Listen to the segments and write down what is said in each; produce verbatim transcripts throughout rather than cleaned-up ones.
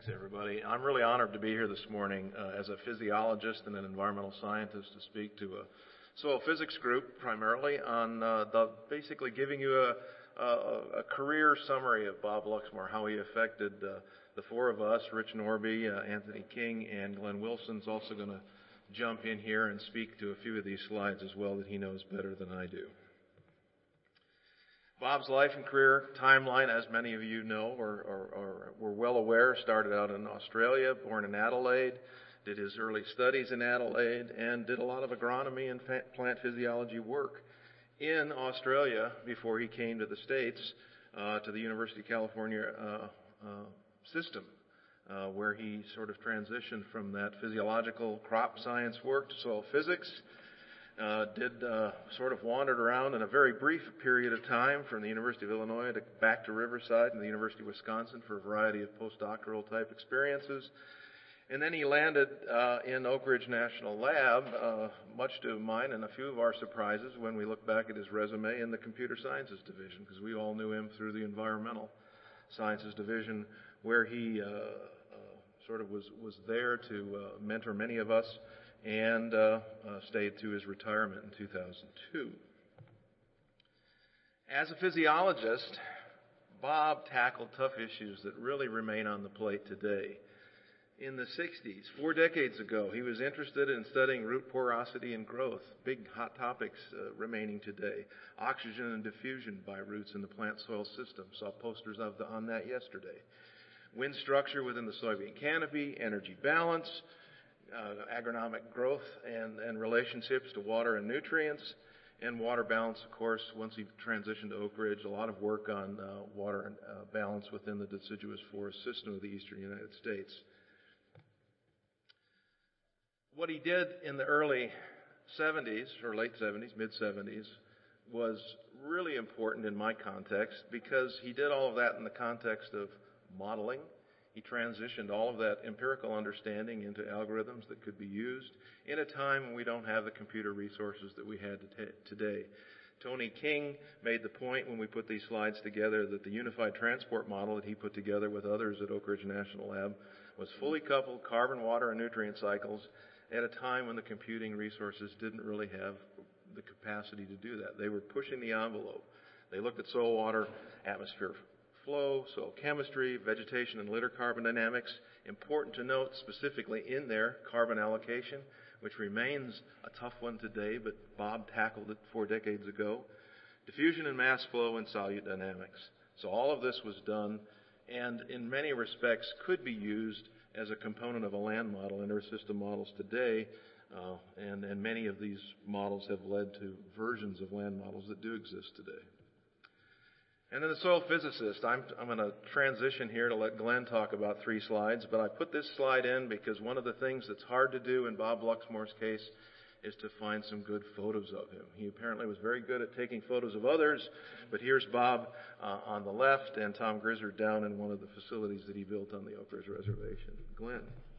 Thanks, everybody. I'm really honored to be here this morning uh, as a physiologist and an environmental scientist to speak to a soil physics group primarily on uh, the basically giving you a, a, a career summary of Bob Luxmore, how he affected uh, the four of us, Rich Norby, uh, Anthony King, and Glenn Wilson's also going to jump in here and speak to a few of these slides as well that he knows better than I do. Bob's life and career timeline, as many of you know or, or, or were well aware, started out in Australia, born in Adelaide, did his early studies in Adelaide, and did a lot of agronomy and plant physiology work in Australia before he came to the States, uh, to the University of California uh, uh, system, uh, where he sort of transitioned from that physiological crop science work to soil physics. Uh, did uh, sort of wandered around in a very brief period of time from the University of Illinois to back to Riverside and the University of Wisconsin for a variety of postdoctoral type experiences. And then he landed uh, in Oak Ridge National Lab, uh, much to mine and a few of our surprises when we look back at his resume in the Computer Sciences Division, because we all knew him through the Environmental Sciences Division, where he uh, uh, sort of was, was there to uh, mentor many of us, and uh, uh, stayed to his retirement in two thousand two. As a physiologist, Bob tackled tough issues that really remain on the plate today. In the sixties, four decades ago, he was interested in studying root porosity and growth, big hot topics uh, remaining today. Oxygen and diffusion by roots in the plant soil system. Saw posters of the, on that yesterday. Wind structure within the soybean canopy, energy balance, Uh, agronomic growth and, and relationships to water and nutrients, and water balance, of course. Once he transitioned to Oak Ridge, a lot of work on uh, water and, uh, balance within the deciduous forest system of the eastern United States. What he did in the early seventies, or late seventies, mid-seventies, was really important in my context because he did all of that in the context of modeling. He transitioned all of that empirical understanding into algorithms that could be used in a time when we don't have the computer resources that we had today. Tony King made the point when we put these slides together that the unified transport model that he put together with others at Oak Ridge National Lab was fully coupled carbon, water, and nutrient cycles at a time when the computing resources didn't really have the capacity to do that. They were pushing the envelope. They looked at soil, water, atmosphere flow, soil chemistry, vegetation and litter carbon dynamics. Important to note specifically in there, carbon allocation, which remains a tough one today, but Bob tackled it four decades ago. Diffusion and mass flow and solute dynamics. So all of this was done and in many respects could be used as a component of a land model in our system models today. Uh, and, and many of these models have led to versions of land models that do exist today. And then the soil physicist. I'm, I'm going to transition here to let Glenn talk about three slides, but I put this slide in because one of the things that's hard to do in Bob Luxmore's case is to find some good photos of him. He apparently was very good at taking photos of others, but here's Bob uh, on the left and Tom Grizzard down in one of the facilities that he built on the Oak Ridge Reservation. Glenn.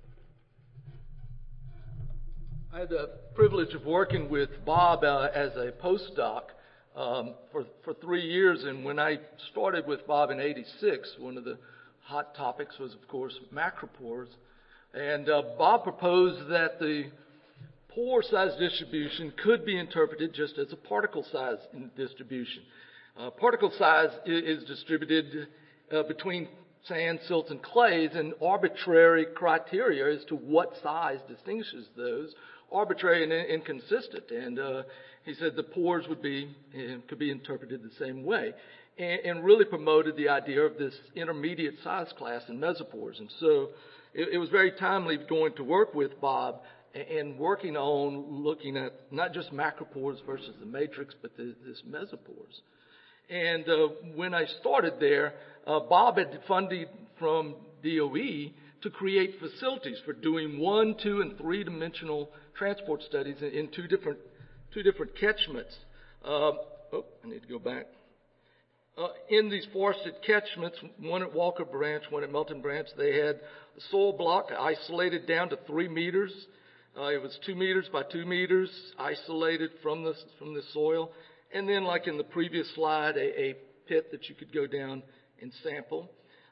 I had the privilege of working with Bob uh, as a postdoc Um, for, for three years, and when I started with Bob in eighty-six, one of the hot topics was, of course, macropores. And uh, Bob proposed that the pore size distribution could be interpreted just as a particle size distribution. Uh, particle size is, is distributed uh, between sand, silts, and clays, and arbitrary criteria as to what size distinguishes those, arbitrary and inconsistent. And uh, he said the pores would be could be interpreted the same way, and, and really promoted the idea of this intermediate size class in mesopores. And so it, it was very timely going to work with Bob and, and working on looking at not just macropores versus the matrix, but the, this mesopores. And uh, when I started there, uh, Bob had funded from D O E to create facilities for doing one, two, and three-dimensional transport studies in, in two different two different catchments. Uh, oh, I need to go back. Uh, in these forested catchments, one at Walker Branch, one at Melton Branch, they had a soil block isolated down to three meters. Uh, it was two meters by two meters, isolated from the from the soil. And then, like in the previous slide, a, a pit that you could go down and sample.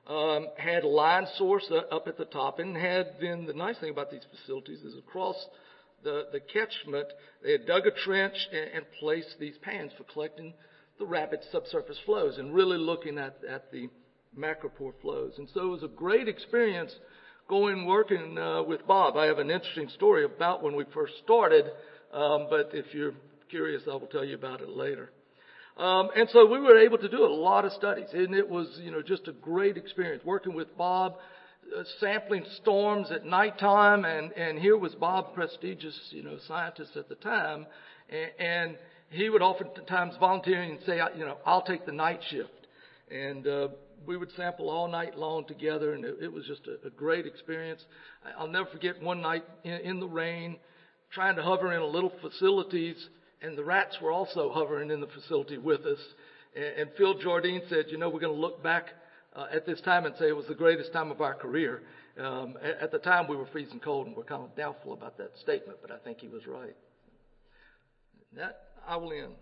um, had a line source up at the top, and had then the nice thing about these facilities is across the, the catchment, they had dug a trench and, and placed these pans for collecting the rapid subsurface flows and really looking at, at the macropore flows. And so it was a great experience going working uh, with Bob. I have an interesting story about when we first started, um, but if you're curious, I will tell you about it later. Um, and so we were able to do a lot of studies, and it was, you know, just a great experience working with Bob, uh, sampling storms at nighttime, and, and here was Bob, prestigious, you know, scientist at the time, and, and he would oftentimes volunteer and say, you know, I'll take the night shift. And uh, we would sample all night long together, and it, it was just a, a great experience. I'll never forget one night in, in the rain, trying to hover in a little facilities, and the rats were also hovering in the facility with us. And, and Phil Jardine said, you know, we're going to look back uh, at this time and say it was the greatest time of our career. Um, at, at the time, we were freezing cold, and we're kind of doubtful about that statement, but I think he was right. That I will end.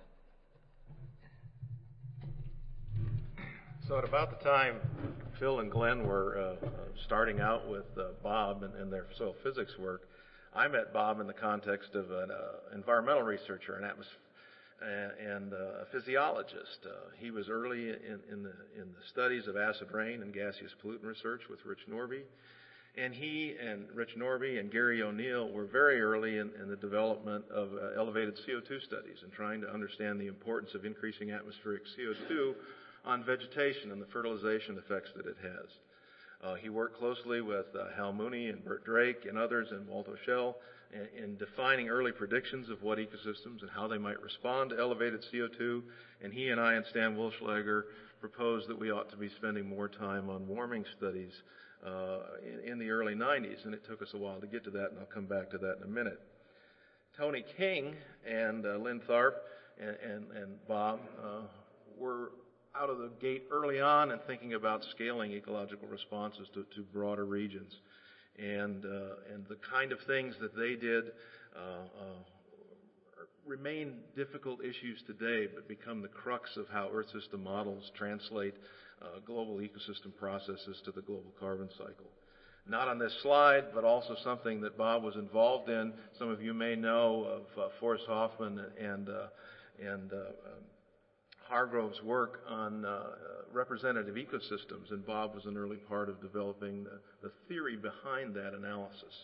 So at about the time Phil and Glenn were uh, starting out with uh, Bob and, and their soil physics work, I met Bob in the context of an uh, environmental researcher, an atmos- and uh, a physiologist. Uh, he was early in, in, the, in the studies of acid rain and gaseous pollutant research with Rich Norby. And he and Rich Norby and Gary O'Neill were very early in, in the development of uh, elevated C O two studies and trying to understand the importance of increasing atmospheric C O two on vegetation and the fertilization effects that it has. Uh, he worked closely with uh, Hal Mooney and Bert Drake and others and Walter Schell in, in defining early predictions of what ecosystems and how they might respond to elevated C O two. And he and I and Stan Wilschlager proposed that we ought to be spending more time on warming studies uh, in, in the early nineties. And it took us a while to get to that, and I'll come back to that in a minute. Tony King and uh, Lynn Tharp and, and, and Bob uh, were out of the gate early on and thinking about scaling ecological responses to, to broader regions. And, uh, and the kind of things that they did uh, uh, remain difficult issues today, but become the crux of how Earth system models translate uh, global ecosystem processes to the global carbon cycle. Not on this slide, but also something that Bob was involved in. Some of you may know of uh, Forrest Hoffman and, uh, and uh, um, Hargrove's work on uh, representative ecosystems, and Bob was an early part of developing the, the theory behind that analysis.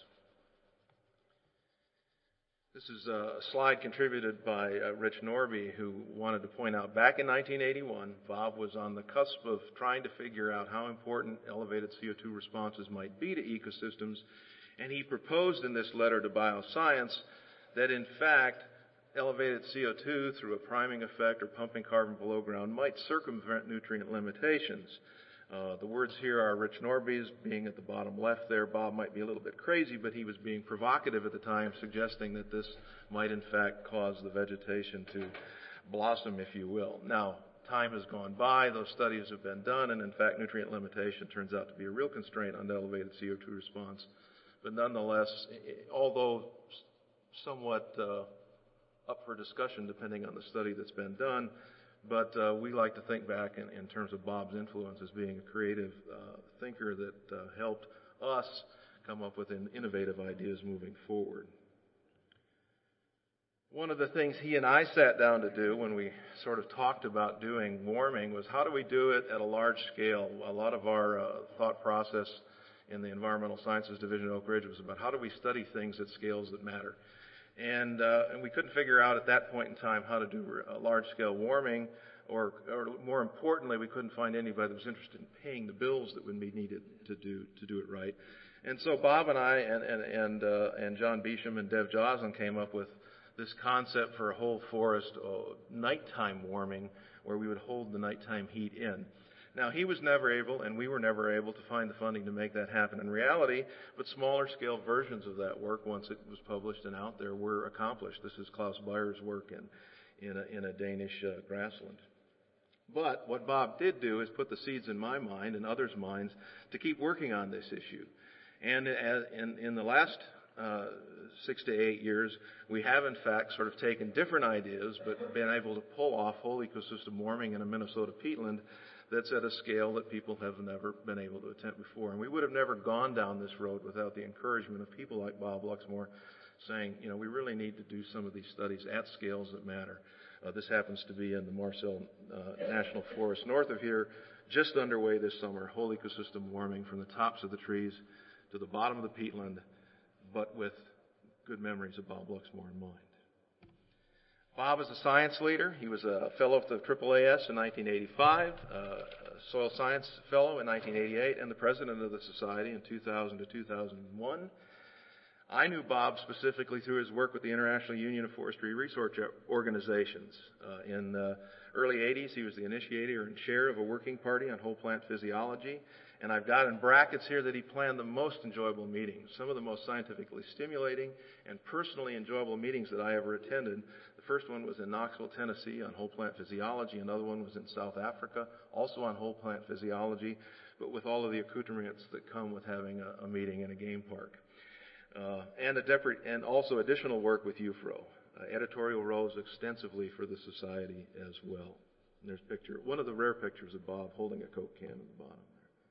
This is a slide contributed by uh, Rich Norby, who wanted to point out back in nineteen eighty-one, Bob was on the cusp of trying to figure out how important elevated C O two responses might be to ecosystems, and he proposed in this letter to Bioscience that in fact elevated C O two through a priming effect or pumping carbon below ground might circumvent nutrient limitations. Uh, the words here are Rich Norby's, being at the bottom left there. Bob might be a little bit crazy, but he was being provocative at the time, suggesting that this might in fact cause the vegetation to blossom, if you will. Now, time has gone by, those studies have been done, and in fact nutrient limitation turns out to be a real constraint on the elevated C O two response. But nonetheless, although somewhat uh, up for discussion depending on the study that's been done, but uh, we like to think back in, in terms of Bob's influence as being a creative uh, thinker that uh, helped us come up with in innovative ideas moving forward. One of the things he and I sat down to do when we sort of talked about doing warming was how do we do it at a large scale? A lot of our uh, thought process in the Environmental Sciences Division at Oak Ridge was about how do we study things at scales that matter. And, uh, and we couldn't figure out at that point in time how to do uh, large-scale warming, or, or more importantly, we couldn't find anybody that was interested in paying the bills that would be needed to do to do it right. And so Bob and I and and and, uh, and John Beecham and Dev Joslin came up with this concept for a whole forest uh, nighttime warming, where we would hold the nighttime heat in. Now, he was never able, and we were never able, to find the funding to make that happen in reality, but smaller scale versions of that work, once it was published and out there, were accomplished. This is Klaus Bayer's work in, in, a, in a Danish uh, grassland. But what Bob did do is put the seeds in my mind and others' minds to keep working on this issue. And in, in the last uh, six to eight years, we have in fact sort of taken different ideas, but been able to pull off whole ecosystem warming in a Minnesota peatland that's at a scale that people have never been able to attempt before. And we would have never gone down this road without the encouragement of people like Bob Luxmore saying, you know, we really need to do some of these studies at scales that matter. Uh, this happens to be in the Marcel uh, National Forest north of here, just underway this summer, whole ecosystem warming from the tops of the trees to the bottom of the peatland, but with good memories of Bob Luxmore in mind. Bob is a science leader. He was a fellow of the triple A S in nineteen eighty-five, uh, a soil science fellow in nineteen eighty-eight, and the president of the society in two thousand to two thousand one. I knew Bob specifically through his work with the International Union of Forestry Research Organizations. Uh, in the early eighties, he was the initiator and chair of a working party on whole plant physiology. And I've got in brackets here that he planned the most enjoyable meetings, some of the most scientifically stimulating and personally enjoyable meetings that I ever attended. The first one was in Knoxville, Tennessee on whole plant physiology. Another one was in South Africa, also on whole plant physiology, but with all of the accoutrements that come with having a, a meeting in a game park. Uh, and, a depre- and also additional work with U F R O, uh, editorial roles extensively for the society as well. And there's a picture, one of the rare pictures of Bob holding a Coke can at the bottom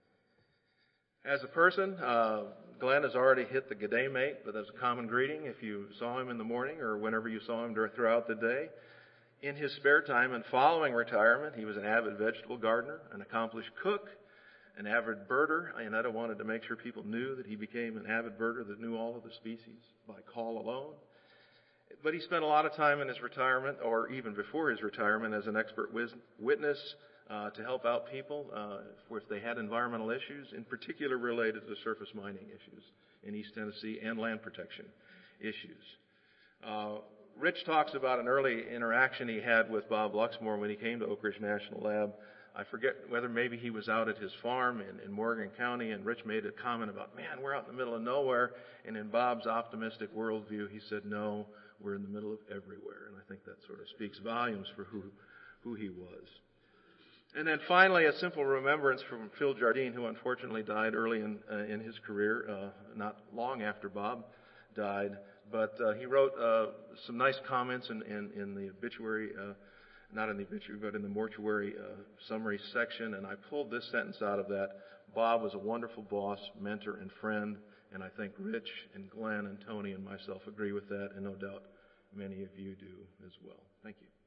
there. As a person, uh, Glenn has already hit the good day mate, but that's a common greeting if you saw him in the morning or whenever you saw him throughout the day. In his spare time and following retirement, he was an avid vegetable gardener, an accomplished cook, an avid birder, and I wanted to make sure people knew that he became an avid birder that knew all of the species by call alone. But he spent a lot of time in his retirement, or even before his retirement, as an expert witness uh, to help out people uh, if they had environmental issues, in particular related to surface mining issues in East Tennessee and land protection issues. Uh, Rich talks about an early interaction he had with Bob Luxmore when he came to Oak Ridge National Lab. I forget whether maybe he was out at his farm in, in Morgan County, and Rich made a comment about, man, we're out in the middle of nowhere. And in Bob's optimistic worldview, he said, no, we're in the middle of everywhere. And I think that sort of speaks volumes for who, who he was. And then finally, a simple remembrance from Phil Jardine, who unfortunately died early in, uh, in his career, uh, not long after Bob died. But uh, he wrote uh, some nice comments in, in, in the obituary uh not in the obituary, but in the mortuary uh, summary section, and I pulled this sentence out of that. Bob was a wonderful boss, mentor, and friend, and I think Rich and Glenn and Tony and myself agree with that, and no doubt many of you do as well. Thank you.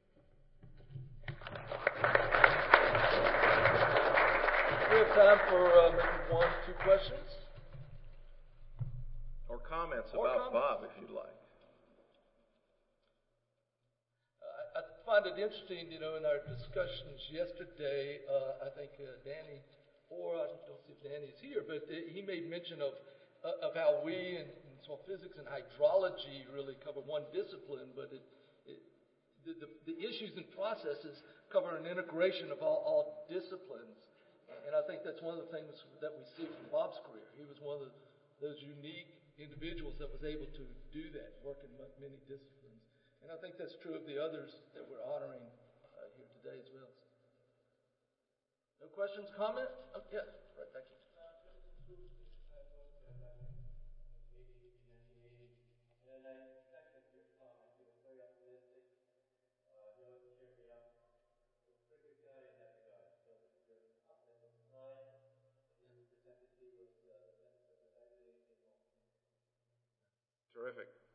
We have time for uh, maybe one, two questions. Or comments or about comments. Bob, if you'd like. I find it interesting, you know, in our discussions yesterday, uh, I think uh, Danny, or I don't see if Danny is here, but uh, he made mention of uh, of how we in, in soil physics and hydrology really cover one discipline, but it, it, the, the, the issues and processes cover an integration of all, all disciplines. And I think that's one of the things that we see from Bob's career. He was one of the, those unique individuals that was able to do that, work in many disciplines. And I think that's true of the others that we're honoring uh, here today as well. No questions, comments? Oh, yes, right back here. Terrific.